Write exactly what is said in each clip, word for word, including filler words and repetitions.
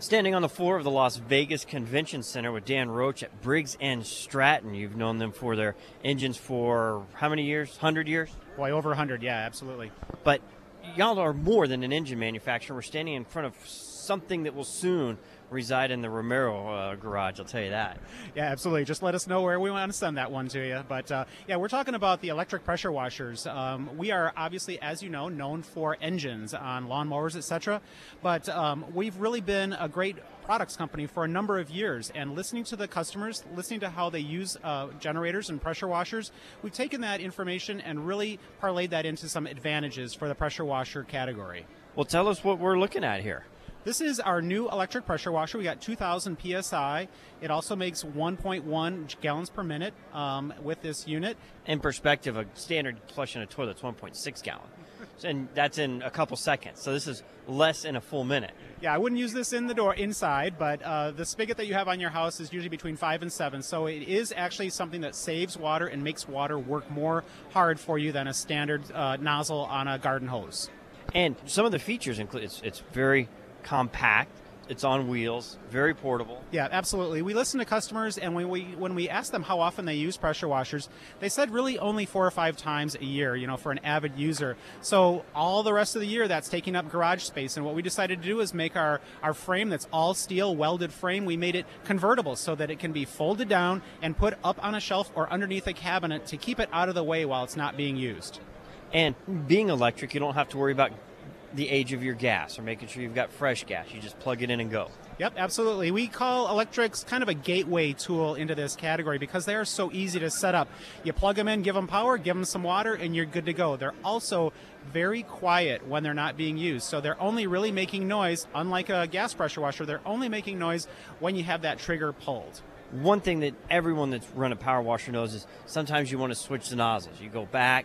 Standing on the floor of the Las Vegas Convention Center with Dan Roach at Briggs and Stratton. You've known them for their engines for how many years? one hundred years? Boy, over one hundred, yeah, absolutely. But y'all are more than an engine manufacturer. We're standing in front of something that will soon reside in the Romero uh, garage, I'll tell you that. Yeah, absolutely. Just let us know where we want to send that one to you. But uh, yeah, we're talking about the electric pressure washers. Um, we are obviously, as you know, known for engines on lawnmowers, et cetera. But um, we've really been a great products company for a number of years, and listening to the customers, listening to how they use uh, generators and pressure washers, we've taken that information and really parlayed that into some advantages for the pressure washer category. Well, tell us what we're looking at here. This is our new electric pressure washer. We got two thousand P S I. It also makes one point one gallons per minute um, with this unit. In perspective, a standard flush in a toilet is one point six gallon. And that's in a couple seconds. So this is less in a full minute. Yeah, I wouldn't use this in the door inside, but uh, the spigot that you have on your house is usually between five and seven. So it is actually something that saves water and makes water work more hard for you than a standard uh, nozzle on a garden hose. And some of the features include it's, it's very compact. It's on wheels, very portable. Yeah, absolutely. We listen to customers, and when we when we ask them how often they use pressure washers, they said really only four or five times a year, you know, for an avid user. So all the rest of the year, that's taking up garage space. And what we decided to do is make our, our frame that's all steel, welded frame, we made it convertible so that it can be folded down and put up on a shelf or underneath a cabinet to keep it out of the way while it's not being used. And being electric, you don't have to worry about the age of your gas or making sure you've got fresh gas. You just plug it in and go. Yep, absolutely. We call electrics kind of a gateway tool into this category because they are so easy to set up. You plug them in, give them power, give them some water, and you're good to go. They're also very quiet when they're not being used. So they're only really making noise, unlike a gas pressure washer, they're only making noise when you have that trigger pulled. One thing that everyone that's run a power washer knows is sometimes you want to switch the nozzles. You go back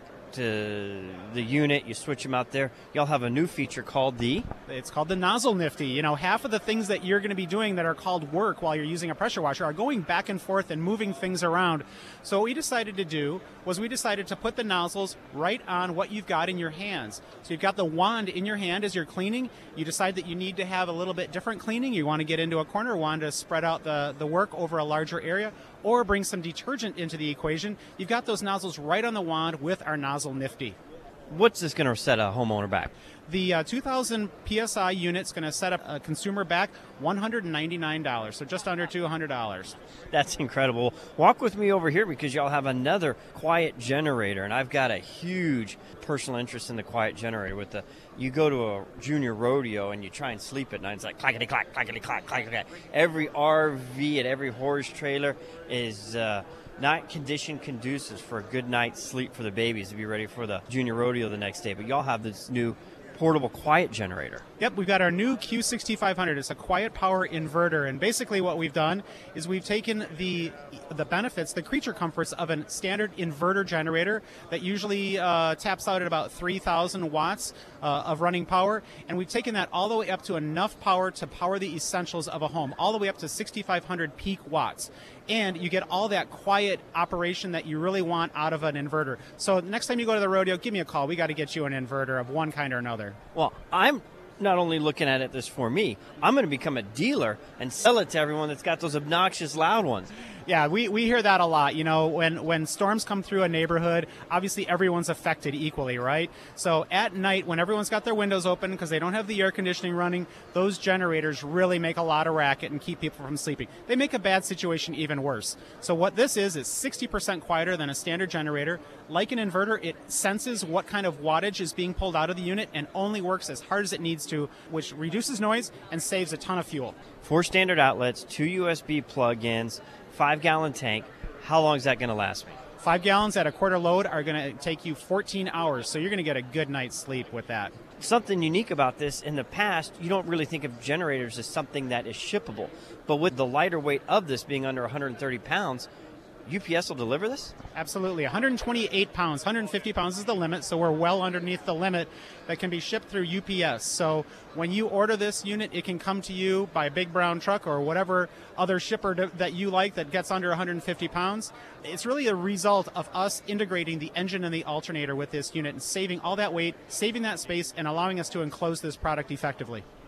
to the unit, you switch them out there. Y'all have a new feature called the... It's called the Nozzle Nifty. You know, half of the things that you're going to be doing that are called work while you're using a pressure washer are going back and forth and moving things around. So what we decided to do was we decided to put the nozzles right on what you've got in your hands. So you've got the wand in your hand as you're cleaning. You decide that you need to have a little bit different cleaning. You want to get into a corner, want to spread out the, the work over a larger area, or bring some detergent into the equation. You've got those nozzles right on the wand with our Nozzle Nifty. What's this going to set a homeowner back? The uh, two thousand P S I unit's going to set up a consumer back one hundred ninety-nine dollars, so just under two hundred dollars. That's incredible. Walk with me over here because y'all have another quiet generator, and I've got a huge personal interest in the quiet generator. With the, you go to a junior rodeo and you try and sleep at night, it's like clackety clack, clackety clack, clackety clack. Every R V and every horse trailer is uh, not condition conducive for a good night's sleep for the babies to be ready for the junior rodeo the next day. But y'all have this new portable quiet generator. Yep, we've got our new Q sixty-five hundred. It's a quiet power inverter, and basically what we've done is we've taken the the benefits, the creature comforts of a standard inverter generator that usually uh, taps out at about three thousand watts uh, of running power, and we've taken that all the way up to enough power to power the essentials of a home, all the way up to sixty-five hundred peak watts. And you get all that quiet operation that you really want out of an inverter. So next time you go to the rodeo, give me a call. We got to get you an inverter of one kind or another. Well, I'm not only looking at it this for me, I'm going to become a dealer and sell it to everyone that's got those obnoxious loud ones. Yeah, we, we hear that a lot. You know, when, when storms come through a neighborhood, obviously everyone's affected equally, right? So at night, when everyone's got their windows open because they don't have the air conditioning running, those generators really make a lot of racket and keep people from sleeping. They make a bad situation even worse. So what this is is sixty percent quieter than a standard generator. Like an inverter, it senses what kind of wattage is being pulled out of the unit and only works as hard as it needs to, which reduces noise and saves a ton of fuel. Four standard outlets, two U S B plug-ins, five-gallon tank. How long is that going to last me? Five gallons at a quarter load are going to take you fourteen hours, so you're going to get a good night's sleep with that. Something unique about this, in the past, you don't really think of generators as something that is shippable. But with the lighter weight of this being under one hundred thirty pounds, U P S will deliver this? Absolutely. one hundred twenty-eight pounds, one hundred fifty pounds is the limit, so we're well underneath the limit that can be shipped through U P S. So when you order this unit, it can come to you by a big brown truck or whatever other shipper that you like that gets under one hundred fifty pounds. It's really a result of us integrating the engine and the alternator with this unit and saving all that weight, saving that space, and allowing us to enclose this product effectively.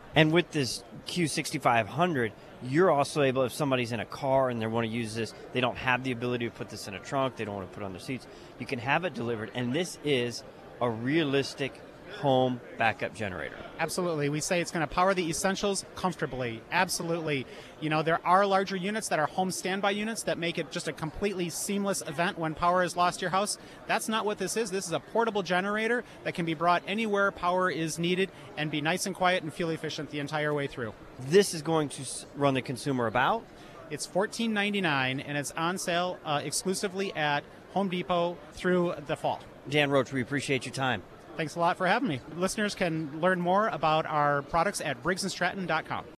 And with this Q sixty-five hundred, you're also able, if somebody's in a car and they want to use this, they don't have the ability to put this in a trunk, they don't want to put it on their seats, you can have it delivered. And this is a realistic home backup generator. Absolutely. We say it's going to power the essentials comfortably. Absolutely. You know, there are larger units that are home standby units that make it just a completely seamless event when power is lost to your house. That's not what this is. This is a portable generator that can be brought anywhere power is needed and be nice and quiet and fuel efficient the entire way through. This is going to run the consumer about? It's fourteen ninety-nine and it's on sale uh, exclusively at Home Depot through the fall. Dan Roach, we appreciate your time. Thanks a lot for having me. Listeners can learn more about our products at Briggs and Stratton dot com.